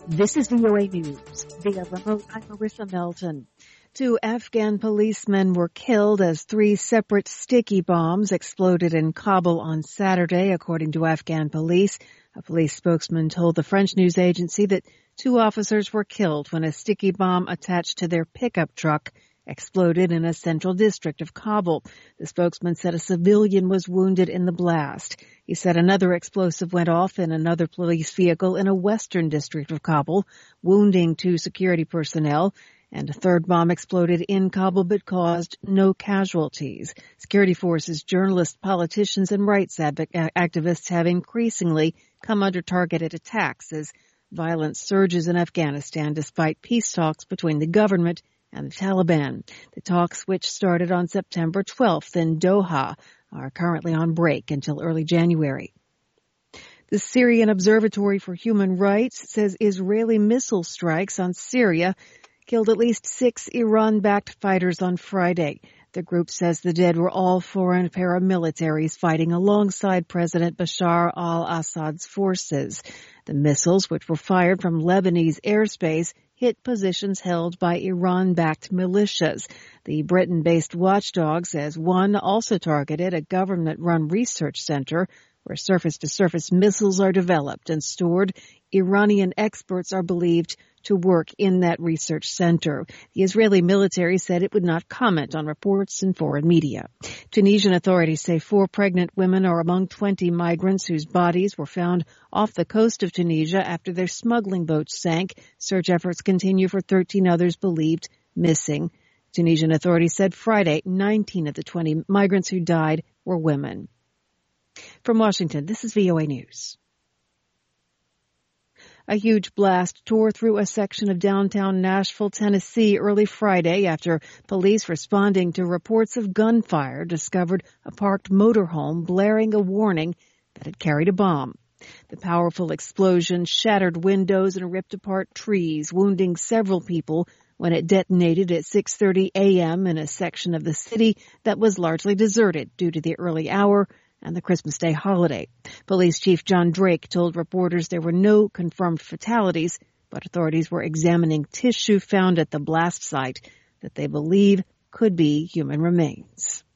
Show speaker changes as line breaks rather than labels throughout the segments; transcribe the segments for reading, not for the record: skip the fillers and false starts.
This is VOA News. Via remote, I'm Marissa Melton. 2 Afghan policemen were killed as 3 separate sticky bombs exploded in Kabul on Saturday, according to Afghan police. A police spokesman told the French news agency that 2 officers were killed when a sticky bomb attached to their pickup truck exploded in a central district of Kabul. The spokesman said a civilian was wounded in the blast. He said another explosive went off in another police vehicle in a western district of Kabul, wounding 2 security personnel. And a third bomb exploded in Kabul but caused no casualties. Security forces, journalists, politicians, and rights activists have increasingly come under targeted attacks as violence surges in Afghanistan despite peace talks between the government and the Taliban. The talks, which started on September 12th in Doha, are currently on break until early January. The Syrian Observatory for Human Rights says Israeli missile strikes on Syria killed at least 6 Iran-backed fighters on Friday. The group says the dead were all foreign paramilitaries fighting alongside President Bashar al-Assad's forces. The missiles, which were fired from Lebanese airspace, hit positions held by Iran-backed militias. The Britain-based watchdog says one also targeted a government-run research center where surface-to-surface missiles are developed and stored. Iranian experts are believed to work in that research center. The Israeli military said it would not comment on reports in foreign media. Tunisian authorities say 4 pregnant women are among 20 migrants whose bodies were found off the coast of Tunisia after their smuggling boat sank. Search efforts continue for 13 others believed missing. Tunisian authorities said Friday 19 of the 20 migrants who died were women. From Washington, this is VOA News. A huge blast tore through a section of downtown Nashville, Tennessee early Friday after police responding to reports of gunfire discovered a parked motorhome blaring a warning that it carried a bomb. The powerful explosion shattered windows and ripped apart trees, wounding several people when it detonated at 6:30 a.m. in a section of the city that was largely deserted due to the early hour and the Christmas Day holiday. Police Chief John Drake told reporters there were no confirmed fatalities, but authorities were examining tissue found at the blast site that they believe could be human remains.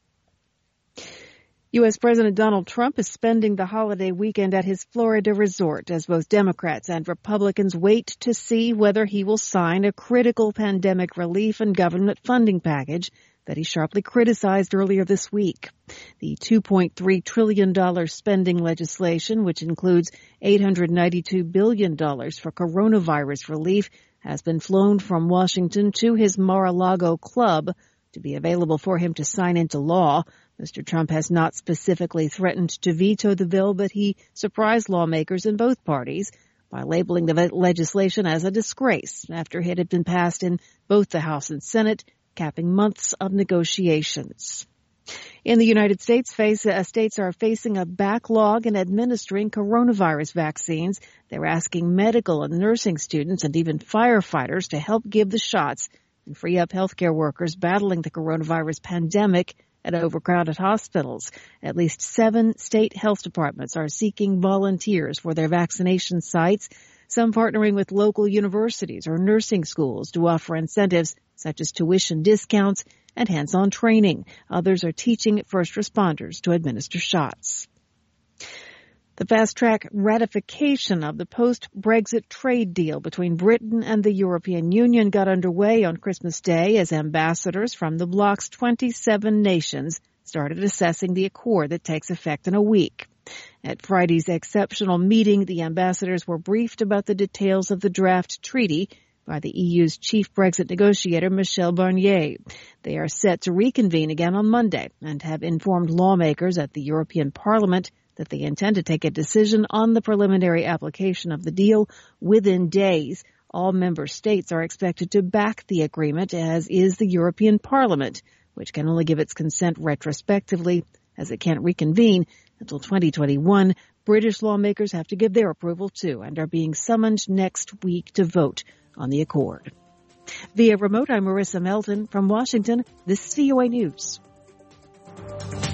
U.S. President Donald Trump is spending the holiday weekend at his Florida resort as both Democrats and Republicans wait to see whether he will sign a critical pandemic relief and government funding package that he sharply criticized earlier this week. The $2.3 trillion spending legislation, which includes $892 billion for coronavirus relief, has been flown from Washington to his Mar-a-Lago club to be available for him to sign into law. Mr. Trump has not specifically threatened to veto the bill, but he surprised lawmakers in both parties by labeling the legislation as a disgrace after it had been passed in both the House and Senate, capping months of negotiations. In the United States, states are facing a backlog in administering coronavirus vaccines. They're asking medical and nursing students and even firefighters to help give the shots and free up healthcare workers battling the coronavirus pandemic at overcrowded hospitals. At least 7 state health departments are seeking volunteers for their vaccination sites, some partnering with local universities or nursing schools to offer incentives such as tuition discounts and hands-on training. Others are teaching first responders to administer shots. The fast-track ratification of the post-Brexit trade deal between Britain and the European Union got underway on Christmas Day as ambassadors from the bloc's 27 nations started assessing the accord that takes effect in a week. At Friday's exceptional meeting, the ambassadors were briefed about the details of the draft treaty by the EU's chief Brexit negotiator, Michel Barnier. They are set to reconvene again on Monday and have informed lawmakers at the European Parliament that they intend to take a decision on the preliminary application of the deal within days. All member states are expected to back the agreement, as is the European Parliament, which can only give its consent retrospectively, as it can't reconvene until 2021. British lawmakers have to give their approval too and are being summoned next week to vote on the accord. Via remote, I'm Marissa Melton from Washington. This is VOA News.